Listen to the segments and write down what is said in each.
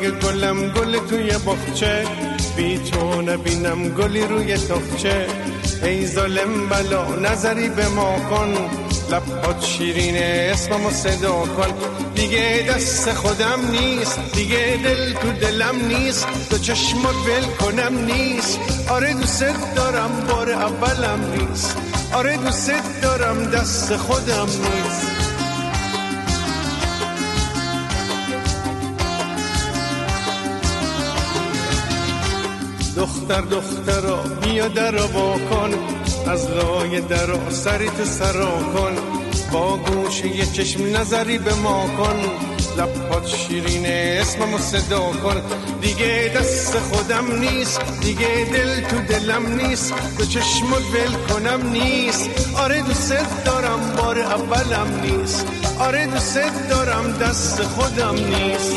گلم گل توی باغچه، بی تو نبینم گلی روی تاقچه. ای ظالم بلا نظری به ما کن، لبات شیرینه اسممو صدا کن. دیگه دست خودم نیست، دیگه دل تو دلم نیست، تو چشمات ول کنم نیست. آره دوست دارم بار اولم نیست، آره دوست دارم دست خودم نیست. دختر دخترا بیا درو واکن، از لای درا سری تو سرا کن. با گوشه یه چشم نظری به ما کن، لبات شیرینه اسممو صدا کن. دیگه دست خودم نیست، دیگه دل تو دلم نیست، تو چشمت ول کنم نیست. آره دوست دارم بار اولم نیست، آره دوست دارم دست خودم نیست.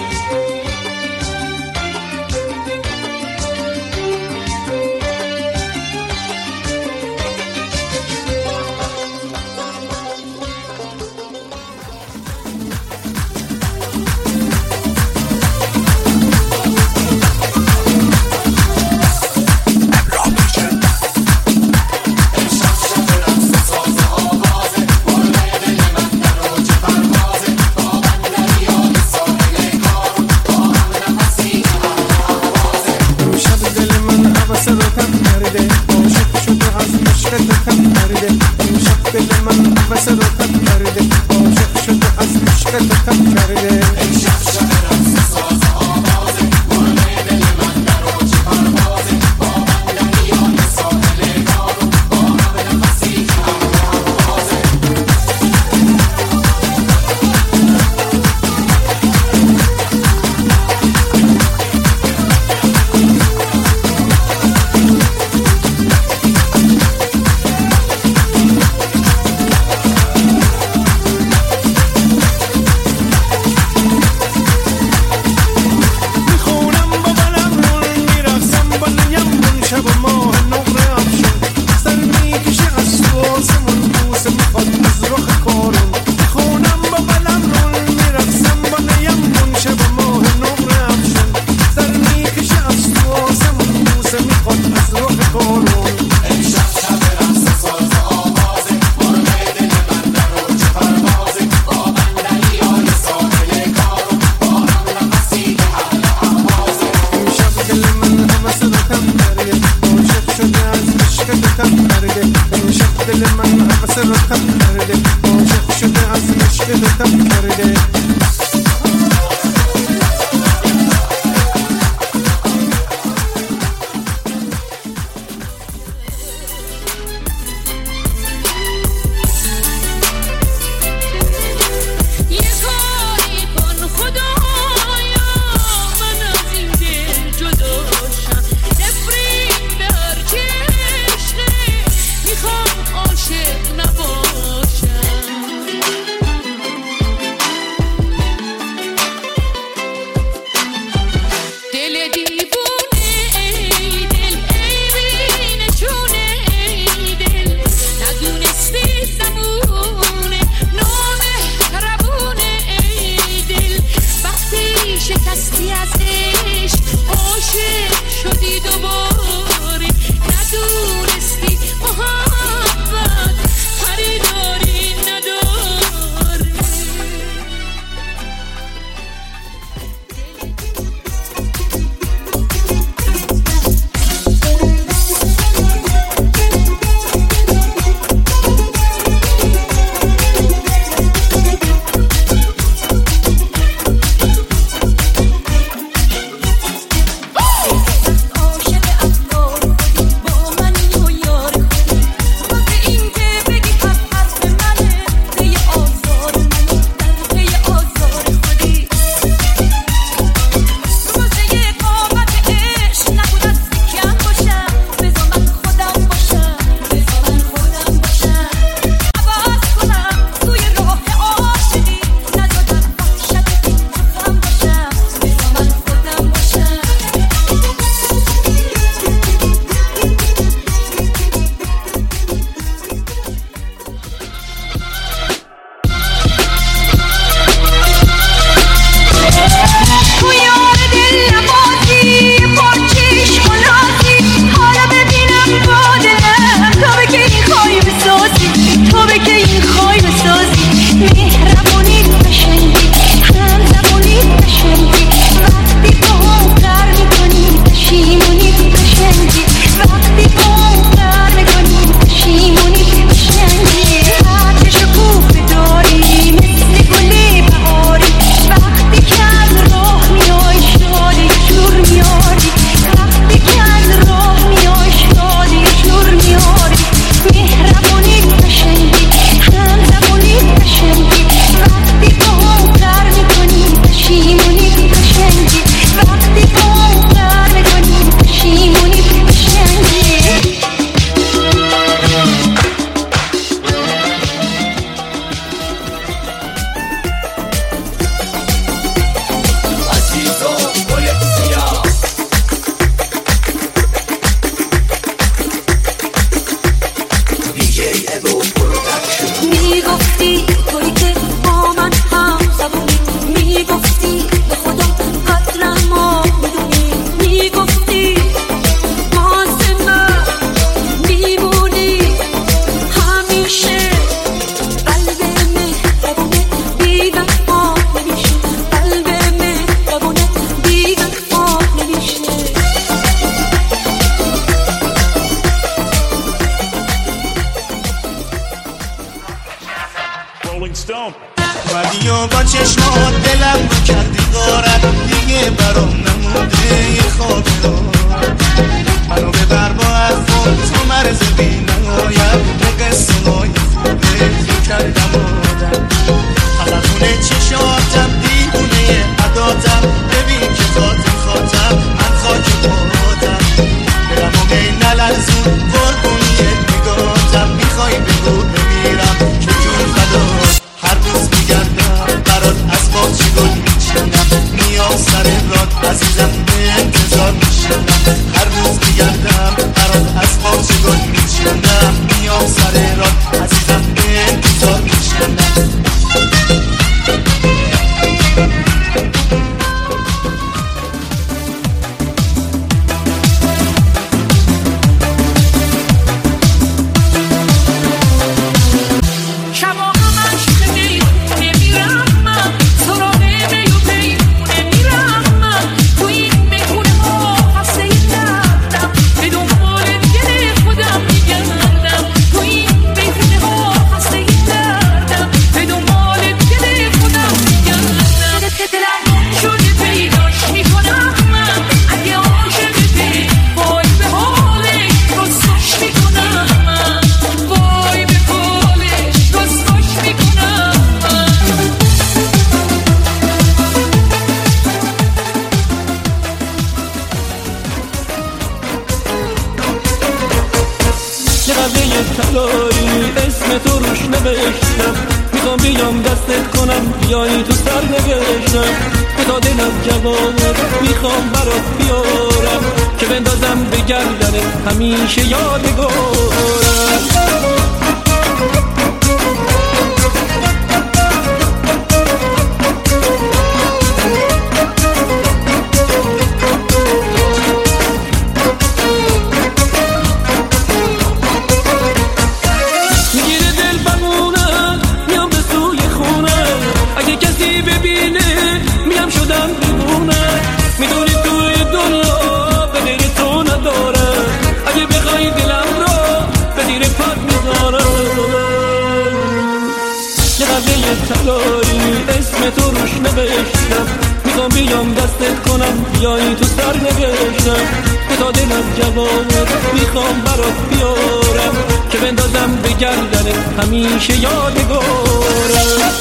Rolling Stone. اومدی و با چشمات دلم رو کردی غارت، دیگه برام نمونده یه خاطرات. منو ببر با حرفات تو مرز بی‌نهایت، به قصه های خوبت کردم آدم. خلقونه چشاتم دیوونه عداتم، ببین که خاطم من خاک پاتم. دلم و می نلرزون قربونی نگاتم، میخوای بگو بمیرم که جون فدات. هر روز میگردم برات از باغچه گل میچینم، میام سر راد عزیزم به انتظار میشینم. هر روز میگردم برات از باغچه گل میچینم، میام سر راد عزیزم به انتظار میشینم. اسم تو روش نوشتم، میخوام بیام دستت کنم بیایی تو سر نوشتم. تا دلم جوانه میخوام برات بیارم، که بندازم به گردنت همیشه یادگارم. اسم تو روش نوشتم، میخوام بیام دستت کنم بیایی تو سر نوشتم. تا دلم جوانه میخوام برات بیارم، که بندازم به گردنت همیشه یادگارم.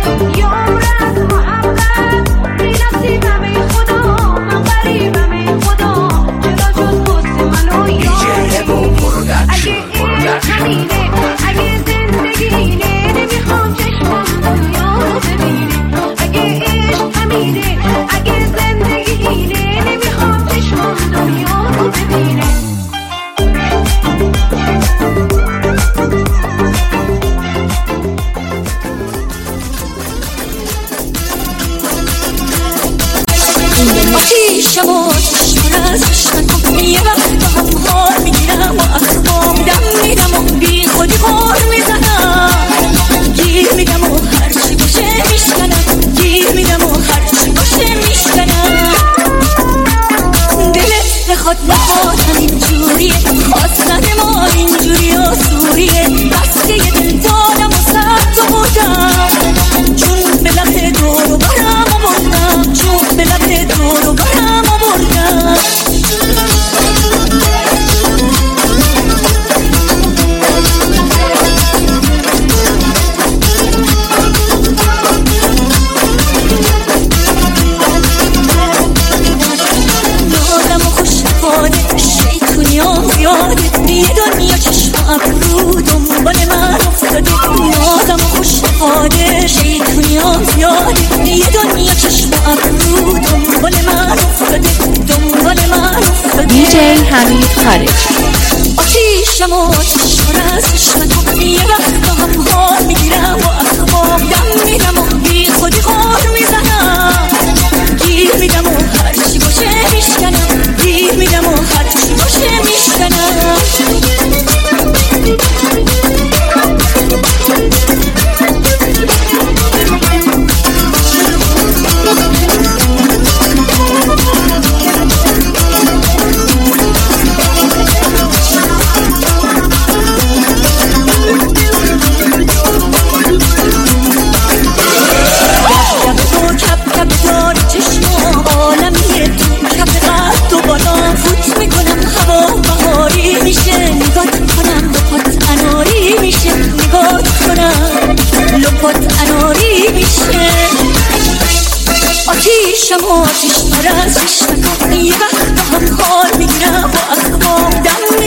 خدا من غریبم ای خدا آتیشم آتیش پر از عشق تو یه وقت هم حال میگیرم و اخبام دم میدم و بی خودی خور میزنم گیر میدم و هرچی باشه میشکنم گیر میدم و هرچی باشه میشکنم دلت بخواد نخواد همینجوریه خواستن ما اینجوری آسوریه بسته یه دل دادم و سر تو بودم چون به لب دور و برم آوردم چون به لب دور و برم آوردم یادم و خوش نفاده شیطونیام زیاده یه دنیا چشم ابرو دنبال من افتاده یادم و خوش نفاده شیطونیام زیاده یه دنیا چشم ابرو دنبال من افتاده دنبال من افتاده دیجی حمید خارجی آتیشم آتیش پر از عشق تو یه وقت هم حال میگیرم و اخبام دم میدم و بی خودی خور میزنم گیر میدم و هرچی باشه میشکنم گیر میدم و هرچی باشه میشکنم آتیشم آتیش پر از عشق تو یه وقت هم حال میگیرم و اخبام دم